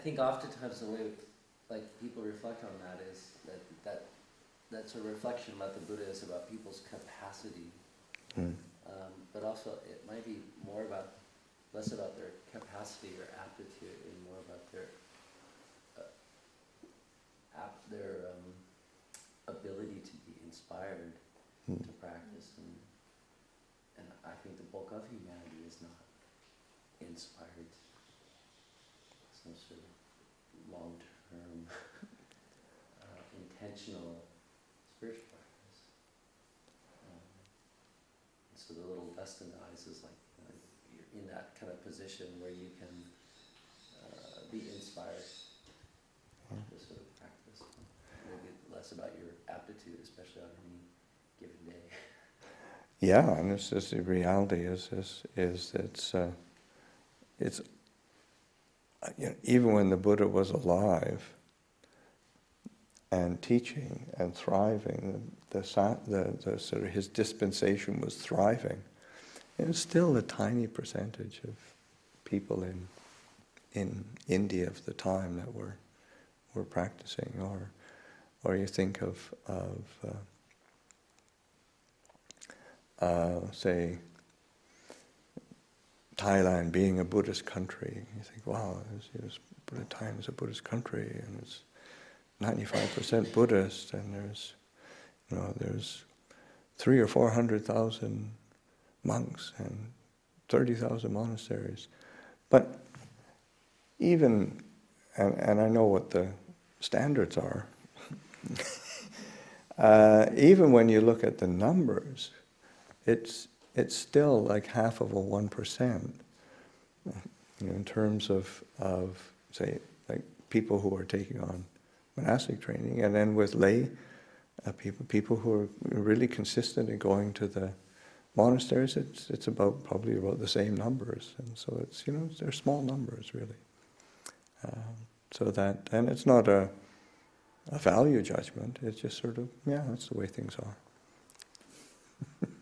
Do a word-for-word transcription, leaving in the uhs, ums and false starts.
think oftentimes the way, like, people reflect on that is that that that's a reflection about the Buddha is about people's capacity, mm. um, but also it might be more about, less about their capacity or aptitude and more about their uh, ap- their um, ability to be inspired mm. to practice. And, and I think the bulk of humanity is not inspired to some sort of long-term, uh, intentional spiritual practice. Um, so the little dust in the eyes is like, you know, you're in that kind of position where you can uh, be inspired to sort of practice. Maybe less about your aptitude, especially on any given day. Yeah, and this is the reality. Is is is it's uh, it's uh, you know, even when the Buddha was alive and teaching and thriving, the the, the sort of his dispensation was thriving. It was still a tiny percentage of people in in India of the time that were were practicing, or or you think of of uh, Uh, say, Thailand being a Buddhist country. You think, wow, it was, Buddha time is a Buddhist country, and it's ninety-five percent Buddhist, and there's, you know, there's three or four hundred thousand monks and thirty thousand monasteries. But even, and, and I know what the standards are, uh, even when you look at the numbers, It's it's still like half of a one percent, you know, in terms of of say like people who are taking on monastic training, and then with lay uh, people people who are really consistent in going to the monasteries. It's it's about probably about the same numbers, and so it's you know they're small numbers really. Um, so that and it's not a a value judgment. It's just sort of yeah, that's the way things are.